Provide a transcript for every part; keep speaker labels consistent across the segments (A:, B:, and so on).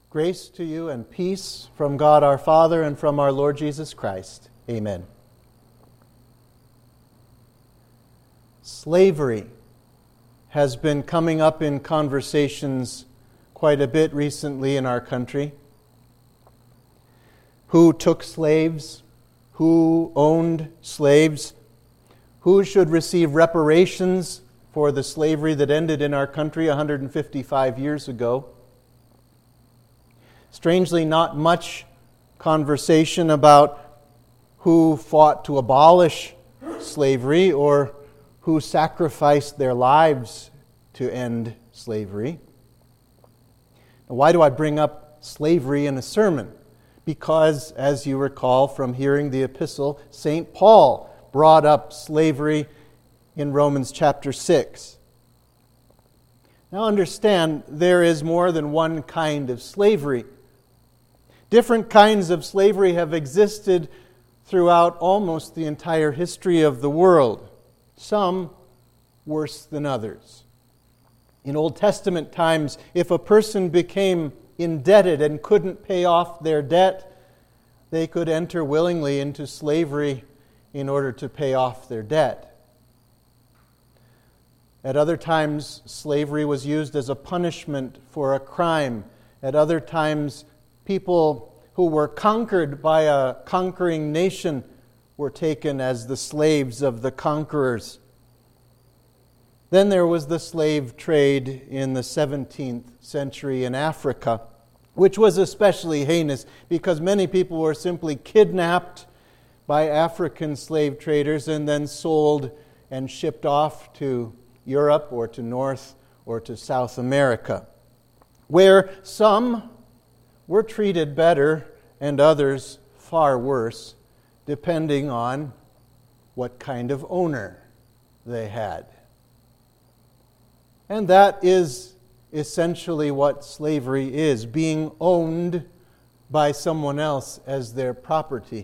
A: Grace to you and peace from God our Father and from our Lord Jesus Christ. Amen. Slavery has been coming up in conversations quite a bit recently in our country. Who took slaves? Who owned slaves? Who should receive reparations for the slavery that ended in our country 155 years ago? Strangely, not much conversation about who fought to abolish slavery or who sacrificed their lives to end slavery. Now, why do I bring up slavery in a sermon? Because, as you recall from hearing the epistle, St. Paul brought up slavery in Romans chapter 6. Now understand, there is more than one kind of slavery. Different kinds of slavery have existed throughout almost the entire history of the world, some worse than others. In Old Testament times, if a person became indebted and couldn't pay off their debt, they could enter willingly into slavery in order to pay off their debt. At other times, slavery was used as a punishment for a crime. At other times, people who were conquered by a conquering nation were taken as the slaves of the conquerors. Then there was the slave trade in the 17th century in Africa, which was especially heinous because many people were simply kidnapped by African slave traders and then sold and shipped off to Europe or to North or to South America, where some were treated better and others far worse, depending on what kind of owner they had. And that is essentially what slavery is, being owned by someone else as their property.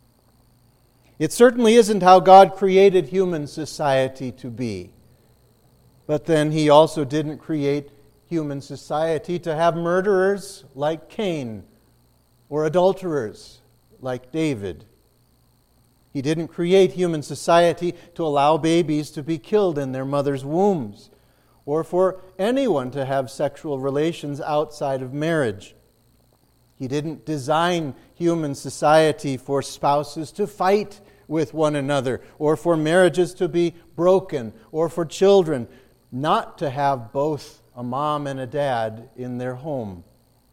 A: It certainly isn't how God created human society to be. But then He also didn't create human society to have murderers like Cain or adulterers like David. He didn't create human society to allow babies to be killed in their mother's wombs or for anyone to have sexual relations outside of marriage. He didn't design human society for spouses to fight with one another or for marriages to be broken or for children not to have both a mom and a dad in their home.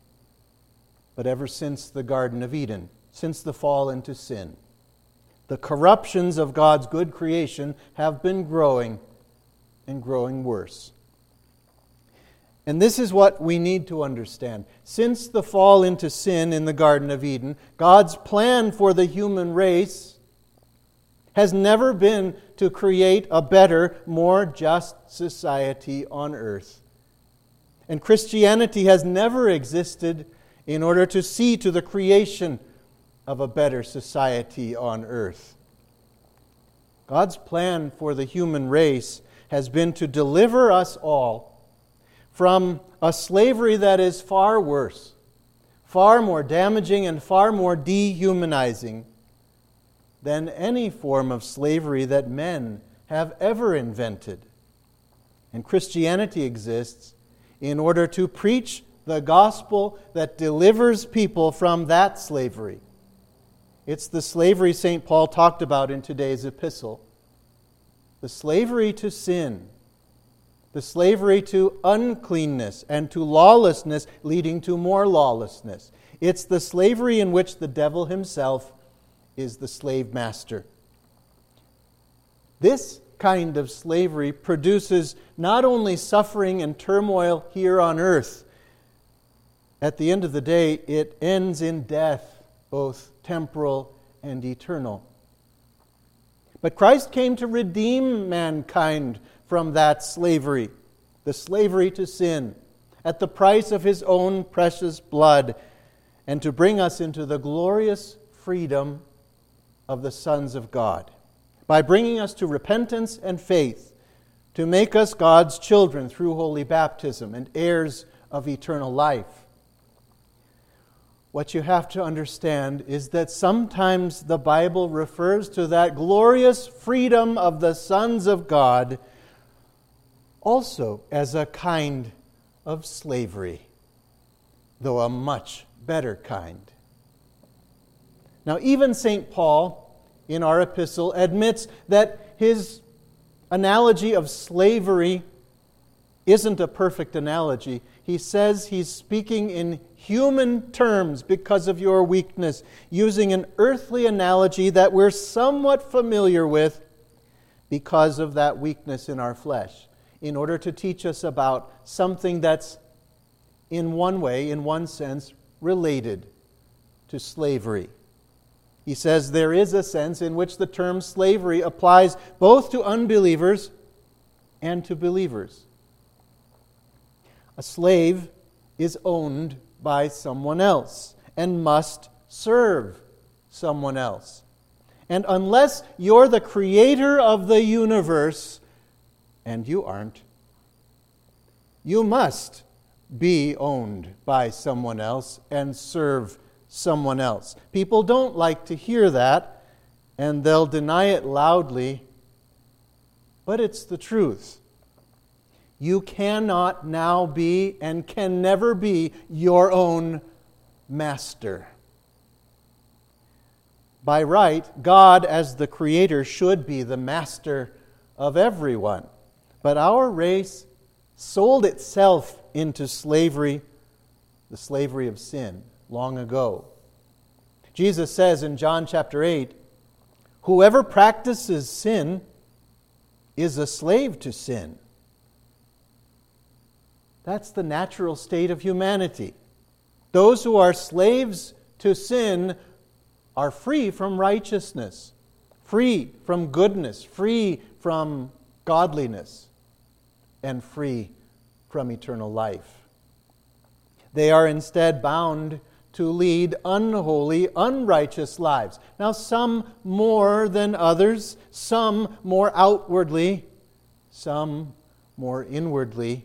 A: But ever since the Garden of Eden, since the fall into sin, the corruptions of God's good creation have been growing and growing worse. And this is what we need to understand. Since the fall into sin in the Garden of Eden, God's plan for the human race has never been to create a better, more just society on earth. And Christianity has never existed in order to see to the creation of a better society on earth. God's plan for the human race has been to deliver us all from a slavery that is far worse, far more damaging and far more dehumanizing than any form of slavery that men have ever invented. And Christianity exists in order to preach the gospel that delivers people from that slavery. It's the slavery St. Paul talked about in today's epistle. The slavery to sin, the slavery to uncleanness and to lawlessness leading to more lawlessness. It's the slavery in which the devil himself is the slave master. This kind of slavery produces not only suffering and turmoil here on earth. At the end of the day, it ends in death, both temporal and eternal. But Christ came to redeem mankind from that slavery, the slavery to sin, at the price of His own precious blood, and to bring us into the glorious freedom of the sons of God, by bringing us to repentance and faith, to make us God's children through holy baptism and heirs of eternal life. what you have to understand is that sometimes the Bible refers to that glorious freedom of the sons of God also as a kind of slavery, though a much better kind. Now, even St. Paul, in our epistle, admits that his analogy of slavery isn't a perfect analogy. He says he's speaking in human terms because of your weakness, using an earthly analogy that we're somewhat familiar with because of that weakness in our flesh, in order to teach us about something that's in one way, in one sense, related to slavery. He says there is a sense in which the term slavery applies both to unbelievers and to believers. A slave is owned by someone else and must serve someone else. And unless you're the creator of the universe, and you aren't, you must be owned by someone else and serve someone else. People don't like to hear that, and they'll deny it loudly, but it's the truth. You cannot now be and can never be your own master. By right, God as the Creator should be the master of everyone. But our race sold itself into slavery, the slavery of sin, long ago. Jesus says in John chapter 8, "Whoever practices sin is a slave to sin." That's the natural state of humanity. Those who are slaves to sin are free from righteousness, free from goodness, free from godliness, and free from eternal life. They are instead bound to lead unholy, unrighteous lives. Now, some more than others, some more outwardly, some more inwardly.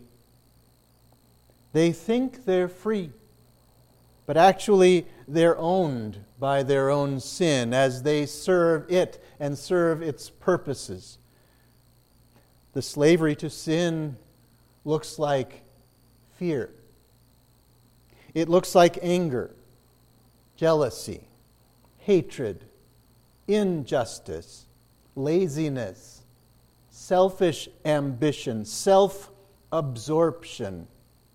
A: They think they're free, but actually they're owned by their own sin as they serve it and serve its purposes. The slavery to sin looks like fear. It looks like anger, jealousy, hatred, injustice, laziness, selfish ambition, self-absorption.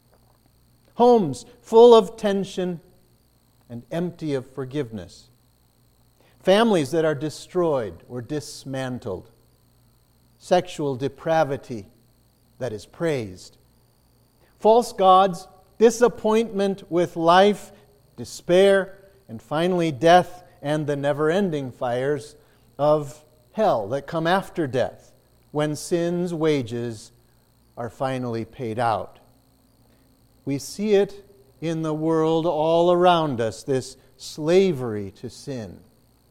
A: Homes full of tension and empty of forgiveness. Families that are destroyed or dismantled. Sexual depravity that is praised. False gods, disappointment with life, despair, and finally death and the never-ending fires of hell that come after death when sin's wages are finally paid out. We see it in the world all around us, this slavery to sin.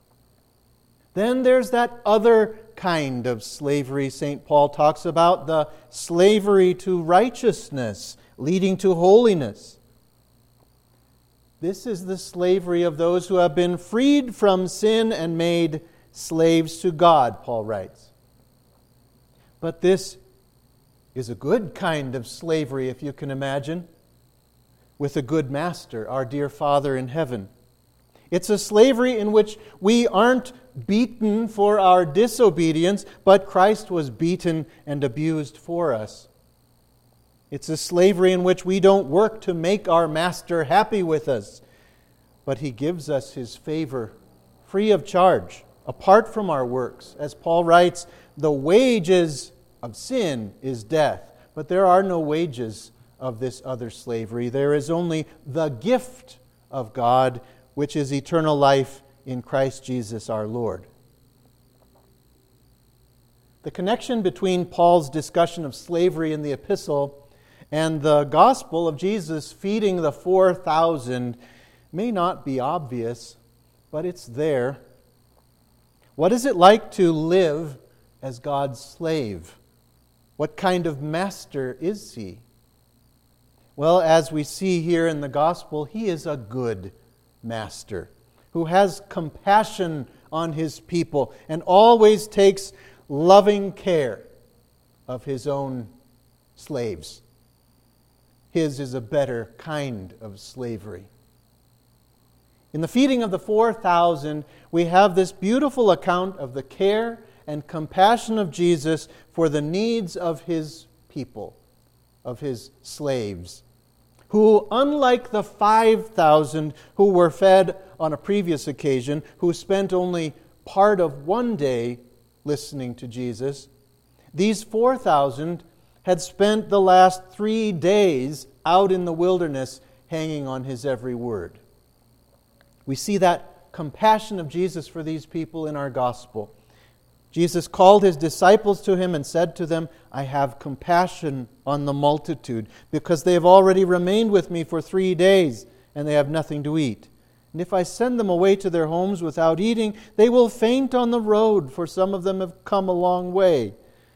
A: Then there's that other kind of slavery St. Paul talks about, the slavery to righteousness, leading to holiness. This is the slavery of those who have been freed from sin and made slaves to God, Paul writes. But this is a good kind of slavery, if you can imagine, with a good master, our dear Father in heaven. It's a slavery in which we aren't beaten for our disobedience, but Christ was beaten and abused for us. It's a slavery in which we don't work to make our master happy with us, but he gives us his favor free of charge, apart from our works. As Paul writes, the wages of sin is death, but there are no wages of this other slavery. There is only the gift of God, which is eternal life in Christ Jesus our Lord. The connection between Paul's discussion of slavery in the epistle and the gospel of Jesus feeding the 4,000 may not be obvious, but it's there. What is it like to live as God's slave? What kind of master is he? Well, as we see here in the gospel, he is a good master, who has compassion on his people and always takes loving care of his own slaves. His is a better kind of slavery. In the feeding of the 4,000, we have this beautiful account of the care and compassion of Jesus for the needs of his people, of his slaves, who, unlike the 5,000 who were fed on a previous occasion, who spent only part of one day listening to Jesus, these 4,000 had spent the last 3 days out in the wilderness hanging on his every word. We see that compassion of Jesus for these people in our gospel. Jesus called his disciples to him and said to them, I have compassion on the multitude, because they have already remained with me for 3 days, and they have nothing to eat. And if I send them away to their homes without eating, they will faint on the road, for some of them have come a long way.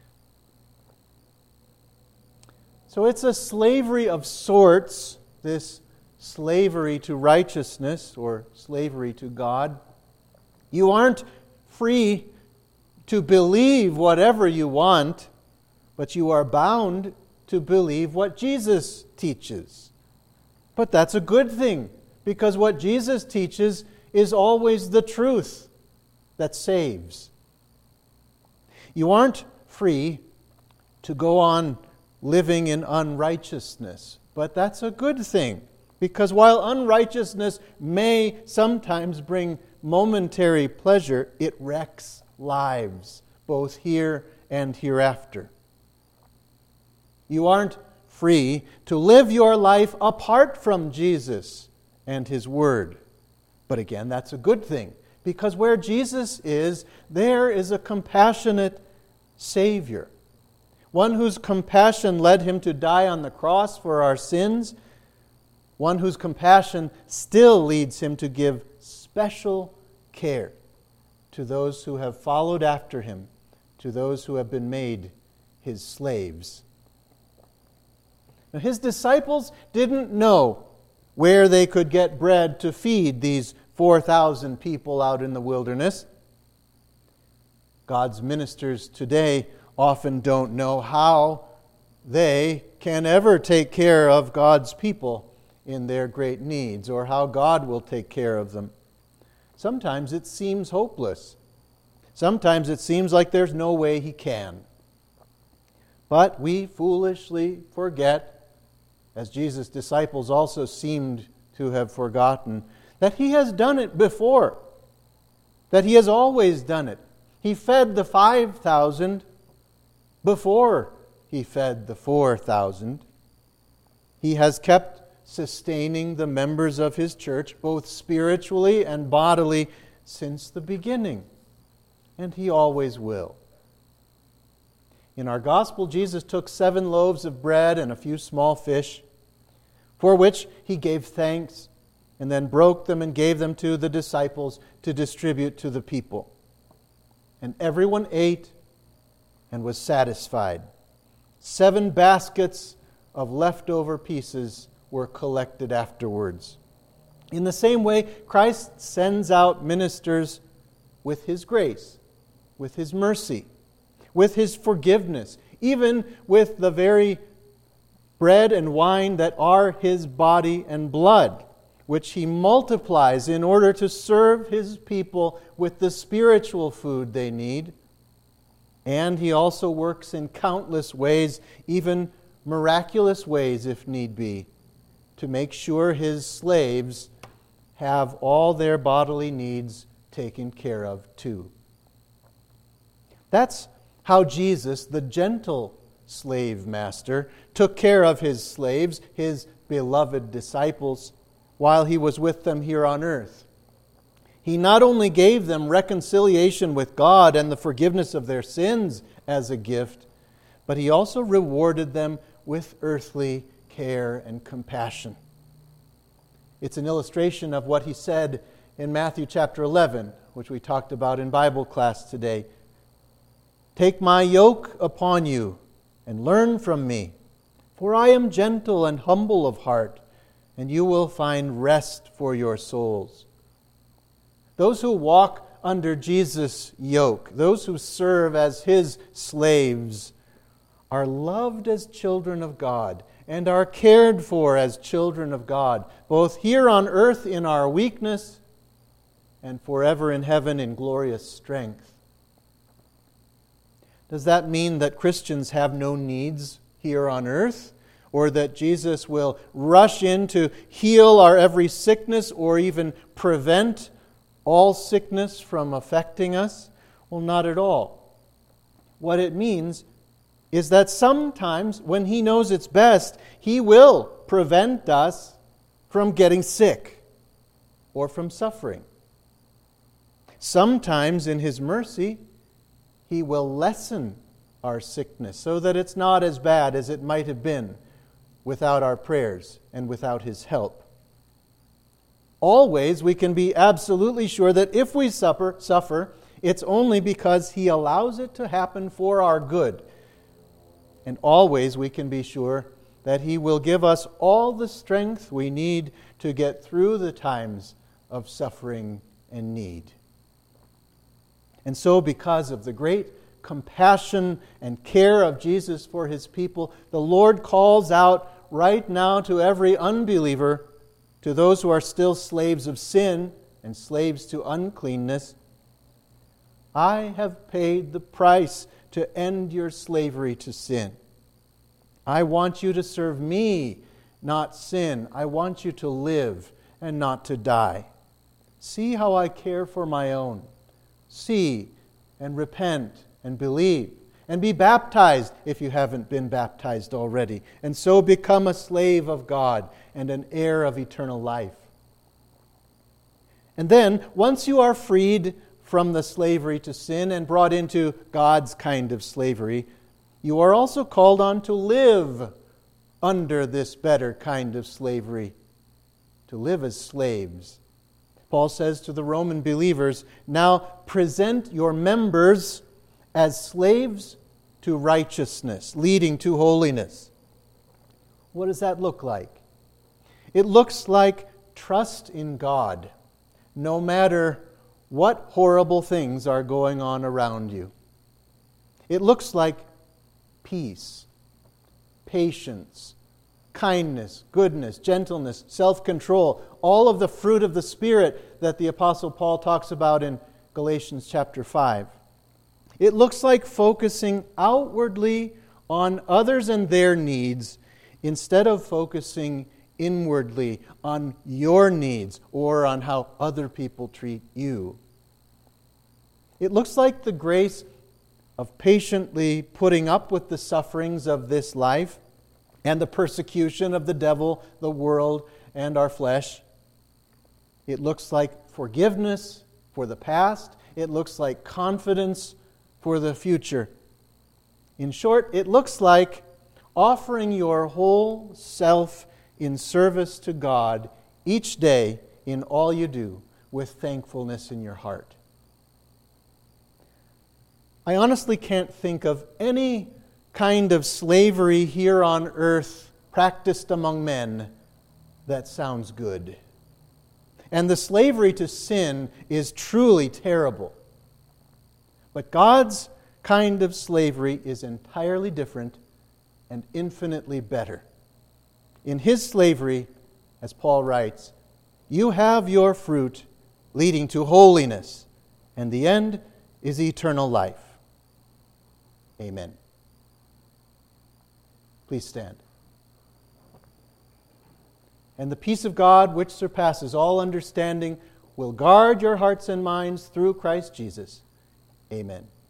A: So it's a slavery of sorts, this slavery to righteousness or slavery to God. You aren't free to believe whatever you want, but you are bound to believe what Jesus teaches. But that's a good thing, because what Jesus teaches is always the truth that saves. You aren't free to go on living in unrighteousness, but that's a good thing, because while unrighteousness may sometimes bring momentary pleasure, it wrecks lives, both here and hereafter. You aren't free to live your life apart from Jesus and his word. But again, that's a good thing, because where Jesus is, there is a compassionate Savior. One whose compassion led him to die on the cross for our sins. One whose compassion still leads him to give special care to those who have followed after him, to those who have been made his slaves. Now, his disciples didn't know where they could get bread to feed these 4,000 people out in the wilderness. God's ministers today often don't know how they can ever take care of God's people in their great needs, or how God will take care of them. Sometimes it seems hopeless. Sometimes it seems like there's no way he can. But we foolishly forget, as Jesus' disciples also seemed to have forgotten, that he has done it before, that he has always done it. He fed the 5,000 before he fed the 4,000. He has kept sustaining the members of his church, both spiritually and bodily, since the beginning. And he always will. In our gospel, Jesus took 7 loaves of bread and a few small fish, for which he gave thanks, and then broke them and gave them to the disciples to distribute to the people. And everyone ate and was satisfied. 7 baskets of leftover pieces were collected afterwards. In the same way, Christ sends out ministers with his grace, with his mercy, with his forgiveness, even with the very bread and wine that are his body and blood, which he multiplies in order to serve his people with the spiritual food they need. And he also works in countless ways, even miraculous ways if need be, to make sure his slaves have all their bodily needs taken care of too. That's how Jesus, the gentle slave master, took care of his slaves, his beloved disciples, while he was with them here on earth. He not only gave them reconciliation with God and the forgiveness of their sins as a gift, but he also rewarded them with earthly care and compassion. It's an illustration of what he said in Matthew chapter 11, which we talked about in Bible class today. Take my yoke upon you and learn from me, for I am gentle and humble of heart, and you will find rest for your souls. Those who walk under Jesus' yoke, those who serve as His slaves, are loved as children of God and are cared for as children of God, both here on earth in our weakness and forever in heaven in glorious strength. Does that mean that Christians have no needs here on earth, or that Jesus will rush in to heal our every sickness or even prevent all sickness from affecting us? Well, not at all. What it means is that sometimes, when He knows it's best, He will prevent us from getting sick or from suffering. Sometimes, in His mercy, He will lessen our sickness so that it's not as bad as it might have been without our prayers and without His help. Always, we can be absolutely sure that if we suffer, it's only because He allows it to happen for our good. And always we can be sure that He will give us all the strength we need to get through the times of suffering and need. And so, because of the great compassion and care of Jesus for His people, the Lord calls out right now to every unbeliever, to those who are still slaves of sin and slaves to uncleanness, I have paid the price to end your slavery to sin. I want you to serve me, not sin. I want you to live and not to die. See how I care for my own. See and repent and believe and be baptized if you haven't been baptized already, and so become a slave of God and an heir of eternal life. And then, once you are freed from the slavery to sin and brought into God's kind of slavery, you are also called on to live under this better kind of slavery, to live as slaves. Paul says to the Roman believers, now present your members as slaves to righteousness, leading to holiness. What does that look like? It looks like trust in God, no matter what horrible things are going on around you. It looks like peace, patience, kindness, goodness, gentleness, self-control, all of the fruit of the Spirit that the Apostle Paul talks about in Galatians chapter 5. It looks like focusing outwardly on others and their needs instead of focusing inwardly on your needs or on how other people treat you. It looks like the grace of patiently putting up with the sufferings of this life and the persecution of the devil, the world, and our flesh. It looks like forgiveness for the past. It looks like confidence for the future. In short, it looks like offering your whole self in service to God each day in all you do with thankfulness in your heart. I honestly can't think of any kind of slavery here on earth practiced among men that sounds good. And the slavery to sin is truly terrible. But God's kind of slavery is entirely different and infinitely better. In His slavery, as Paul writes, you have your fruit leading to holiness, and the end is eternal life. Amen. Please stand. And the peace of God, which surpasses all understanding, will guard your hearts and minds through Christ Jesus. Amen.